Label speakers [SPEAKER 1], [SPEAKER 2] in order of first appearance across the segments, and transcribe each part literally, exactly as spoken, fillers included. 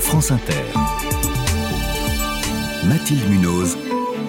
[SPEAKER 1] France Inter. Mathilde Munoz.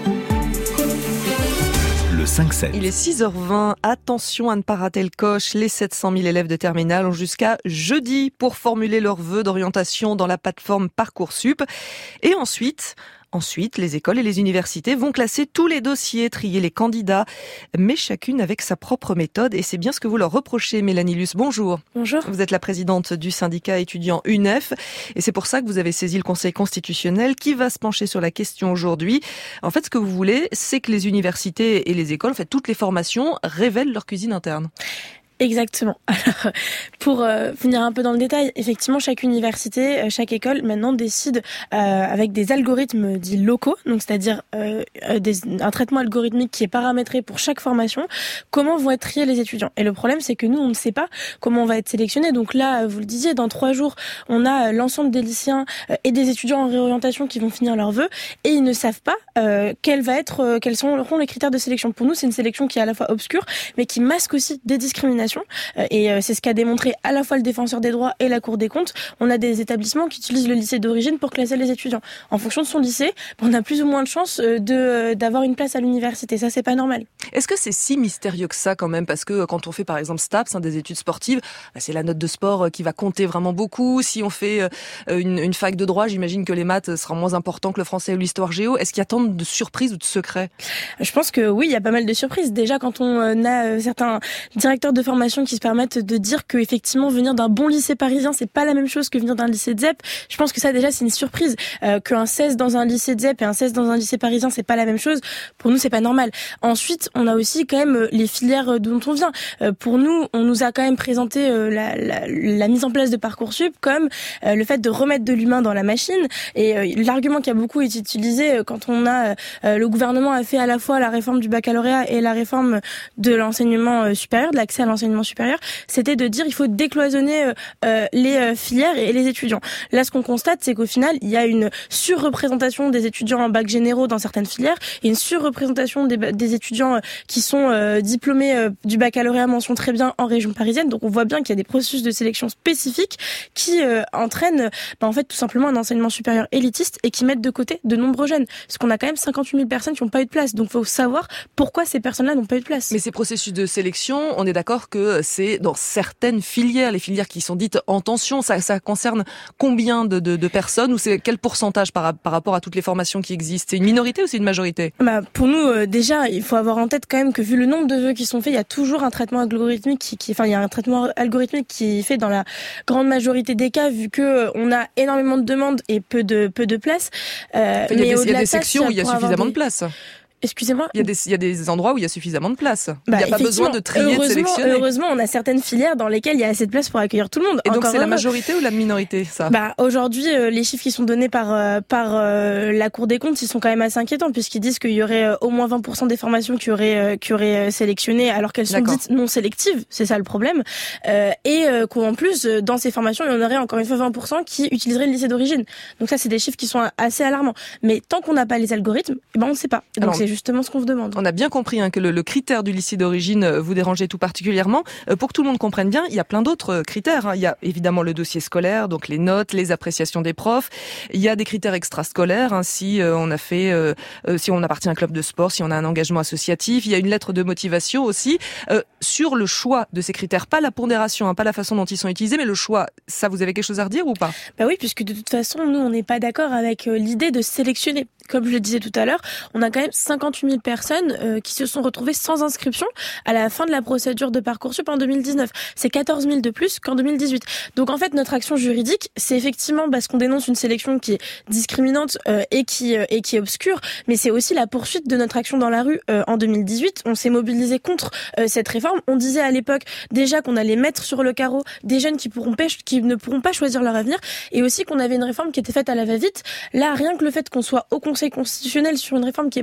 [SPEAKER 1] Le cinq sept.
[SPEAKER 2] Il est six heures vingt. Attention à ne pas rater le coche. Les sept cent mille élèves de terminale ont jusqu'à jeudi pour formuler leurs vœux d'orientation dans la plateforme Parcoursup. Et ensuite... Ensuite, les écoles et les universités vont classer tous les dossiers, trier les candidats, mais chacune avec sa propre méthode. Et c'est bien ce que vous leur reprochez, Mélanie Luce. Bonjour.
[SPEAKER 3] Bonjour.
[SPEAKER 2] Vous êtes la présidente du syndicat étudiant U N E F. Et c'est pour ça que vous avez saisi le Conseil constitutionnel qui va se pencher sur la question aujourd'hui. En fait, ce que vous voulez, c'est que les universités et les écoles, en fait, toutes les formations révèlent leur cuisine interne.
[SPEAKER 3] Exactement. Alors, pour euh, venir un peu dans le détail, effectivement, chaque université, euh, chaque école, maintenant décide euh, avec des algorithmes dits locaux, donc c'est-à-dire euh, des, un traitement algorithmique qui est paramétré pour chaque formation, comment vont être triés les étudiants. Et le problème, c'est que nous, on ne sait pas comment on va être sélectionné. Donc là, vous le disiez, dans trois jours, on a l'ensemble des lycéens euh, et des étudiants en réorientation qui vont finir leurs vœux, et ils ne savent pas euh, quels va être, euh, quels seront les critères de sélection. Pour nous, c'est une sélection qui est à la fois obscure, mais qui masque aussi des discriminations. Et c'est ce qu'a démontré à la fois le défenseur des droits et la Cour des comptes. On a des établissements qui utilisent le lycée d'origine pour classer les étudiants. En fonction de son lycée, on a plus ou moins de chances de, d'avoir une place à l'université. Ça, c'est pas normal.
[SPEAKER 2] Est-ce que c'est si mystérieux que ça quand même ? Parce que quand on fait par exemple STAPS, hein, des études sportives, c'est la note de sport qui va compter vraiment beaucoup. Si on fait une, une fac de droit, j'imagine que les maths seront moins importants que le français ou l'histoire géo. Est-ce qu'il y a tant de surprises ou de secrets ?
[SPEAKER 3] Je pense que oui, il y a pas mal de surprises. Déjà, quand on a certains directeurs de formation qui se permettent de dire que effectivement venir d'un bon lycée parisien, c'est pas la même chose que venir d'un lycée de Z E P. Je pense que ça déjà c'est une surprise. Euh, qu'un seize dans un lycée de Z E P et un seize dans un lycée parisien, c'est pas la même chose. Pour nous, c'est pas normal. Ensuite, on a aussi quand même les filières dont on vient. Euh, pour nous, on nous a quand même présenté euh, la, la, la mise en place de Parcoursup comme euh, le fait de remettre de l'humain dans la machine. Et euh, l'argument qui a beaucoup été utilisé euh, quand on a euh, le gouvernement a fait à la fois la réforme du baccalauréat et la réforme de l'enseignement euh, supérieur, de l'accès à l'enseignement supérieur, c'était de dire il faut décloisonner euh, les euh, filières et les étudiants. Là, ce qu'on constate, c'est qu'au final, il y a une surreprésentation des étudiants en bac généraux dans certaines filières et une surreprésentation des, des étudiants euh, qui sont euh, diplômés euh, du baccalauréat mention très bien en région parisienne. Donc, on voit bien qu'il y a des processus de sélection spécifiques qui euh, entraînent bah, en fait tout simplement un enseignement supérieur élitiste et qui mettent de côté de nombreux jeunes. Parce qu'on a quand même cinquante-huit mille personnes qui n'ont pas eu de place. Donc, il faut savoir pourquoi ces personnes-là n'ont pas eu de place.
[SPEAKER 2] Mais ces processus de sélection, on est d'accord que c'est dans certaines filières, les filières qui sont dites en tension, ça, ça concerne combien de, de, de personnes ou c'est quel pourcentage par, par rapport à toutes les formations qui existent ? C'est une minorité ou c'est une majorité ?
[SPEAKER 3] Bah, pour nous, euh, déjà, il faut avoir en tête quand même que vu le nombre de vœux qui sont faits, il y a toujours un traitement algorithmique qui, qui enfin, il y a un traitement algorithmique qui est fait dans la grande majorité des cas, vu que euh, on a énormément de demandes et peu de peu de places. Euh,
[SPEAKER 2] il y a
[SPEAKER 3] mais
[SPEAKER 2] des, il y a des
[SPEAKER 3] ça,
[SPEAKER 2] sections où il y a suffisamment
[SPEAKER 3] des...
[SPEAKER 2] de place.
[SPEAKER 3] Excusez-moi.
[SPEAKER 2] Il y a des, il y a des endroits où il y a suffisamment de place.
[SPEAKER 3] Bah,
[SPEAKER 2] il n'y a pas besoin de trier, de sélectionner.
[SPEAKER 3] Heureusement, on a certaines filières dans lesquelles il y a assez de place pour accueillir tout le monde.
[SPEAKER 2] Et donc
[SPEAKER 3] Encore
[SPEAKER 2] c'est
[SPEAKER 3] heureux.
[SPEAKER 2] La majorité ou la minorité, ça ?
[SPEAKER 3] Bah aujourd'hui, euh, les chiffres qui sont donnés par euh, par euh, la Cour des comptes, ils sont quand même assez inquiétants puisqu'ils disent qu'il y aurait euh, au moins vingt pour cent des formations qui auraient euh, qui auraient euh, sélectionné alors qu'elles sont
[SPEAKER 2] D'accord.
[SPEAKER 3] dites non sélectives. C'est ça le problème. Euh, et euh, qu'en plus, euh, dans ces formations, il y en aurait encore une fois vingt pour cent qui utiliseraient le lycée d'origine. Donc ça, c'est des chiffres qui sont assez alarmants. Mais tant qu'on n'a pas les algorithmes, eh ben on ne sait pas. Donc alors, c'est justement ce qu'on vous demande.
[SPEAKER 2] On a bien compris hein, que le, le critère du lycée d'origine vous dérangeait tout particulièrement. Euh, pour que tout le monde comprenne bien, il y a plein d'autres critères. Hein. Il y a évidemment le dossier scolaire, donc les notes, les appréciations des profs. Il y a des critères extrascolaires, hein, si euh, on a fait, euh, euh, si on appartient à un club de sport, si on a un engagement associatif. Il y a une lettre de motivation aussi euh, sur le choix de ces critères, pas la pondération, hein, pas la façon dont ils sont utilisés, mais le choix. Ça, vous avez quelque chose à redire ou pas ?
[SPEAKER 3] Bah oui, puisque de toute façon, nous, on n'est pas d'accord avec euh, l'idée de sélectionner. Comme je le disais tout à l'heure, on a quand même cinquante-huit mille personnes euh, qui se sont retrouvées sans inscription à la fin de la procédure de Parcoursup en deux mille dix-neuf. C'est quatorze mille de plus qu'en deux mille dix-huit. Donc en fait, notre action juridique, c'est effectivement parce qu'on dénonce une sélection qui est discriminante euh, et qui euh, et qui est obscure, mais c'est aussi la poursuite de notre action dans la rue euh, en deux mille dix-huit. On s'est mobilisé contre euh, cette réforme. On disait à l'époque déjà qu'on allait mettre sur le carreau des jeunes qui pourront pêche, qui ne pourront pas choisir leur avenir, et aussi qu'on avait une réforme qui était faite à la va-vite. Là, rien que le fait qu'on soit au Conseil constitutionnel sur une réforme qui est passée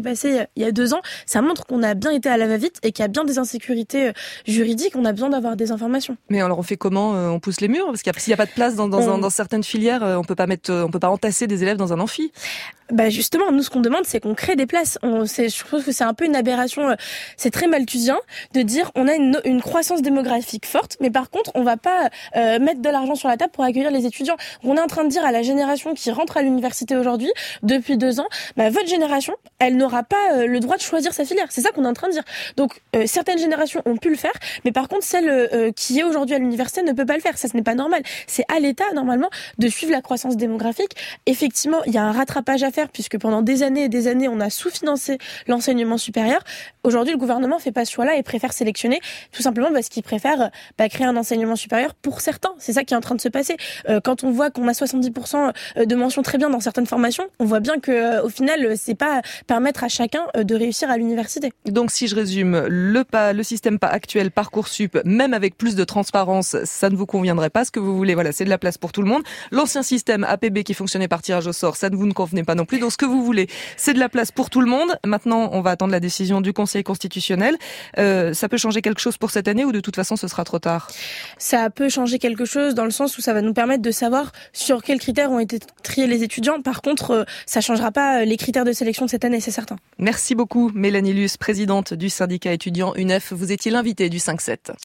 [SPEAKER 3] fait il y a deux ans, ça montre qu'on a bien été à la va-vite et qu'il y a bien des insécurités juridiques, on a besoin d'avoir des informations.
[SPEAKER 2] Mais alors on fait comment? On pousse les murs? Parce qu'il n'y a, a pas de place dans, dans, on... dans certaines filières, on peut pas mettre, on peut pas entasser des élèves dans un amphi.
[SPEAKER 3] Bah justement, nous ce qu'on demande, c'est qu'on crée des places. On, c'est, je trouve que c'est un peu une aberration, c'est très malthusien de dire on a une, une croissance démographique forte, mais par contre on va pas euh, mettre de l'argent sur la table pour accueillir les étudiants. On est en train de dire à la génération qui rentre à l'université aujourd'hui, depuis deux ans, bah votre génération, elle n'aura pas euh, le droit de choisir sa filière. C'est ça qu'on est en train de dire. Donc euh, certaines générations ont pu le faire, mais par contre celle euh, qui est aujourd'hui à l'université ne peut pas le faire. Ça, ce n'est pas normal. C'est à l'État normalement de suivre la croissance démographique. Effectivement, il y a un rattrapage à faire puisque pendant des années et des années, on a sous-financé l'enseignement supérieur. Aujourd'hui, le gouvernement fait pas ce choix-là et préfère sélectionner tout simplement parce qu'il préfère bah, créer un enseignement supérieur pour certains. C'est ça qui est en train de se passer. Euh, quand on voit qu'on a soixante-dix pour cent de mentions très bien dans certaines formations, on voit bien que euh, au final, c'est pas permettre à chacun euh, de réussir à l'université.
[SPEAKER 2] Donc, si je résume, le pas, le système pas actuel Parcoursup, même avec plus de transparence, ça ne vous conviendrait pas. Ce que vous voulez, voilà, c'est de la place pour tout le monde. L'ancien système A P B qui fonctionnait par tirage au sort, ça ne vous ne convenait pas non plus. Donc, ce que vous voulez, c'est de la place pour tout le monde. Maintenant, on va attendre la décision du Conseil constitutionnel. Euh, ça peut changer quelque chose pour cette année ou de toute façon, ce sera trop tard?
[SPEAKER 3] Ça peut changer quelque chose dans le sens où ça va nous permettre de savoir sur quels critères ont été triés les étudiants. Par contre, euh, ça changera pas les critères de sélection de cette année, c'est certain.
[SPEAKER 2] Merci beaucoup, Mélanie Luce, présidente du syndicat étudiant U N E F. Vous étiez l'invitée du cinq sept.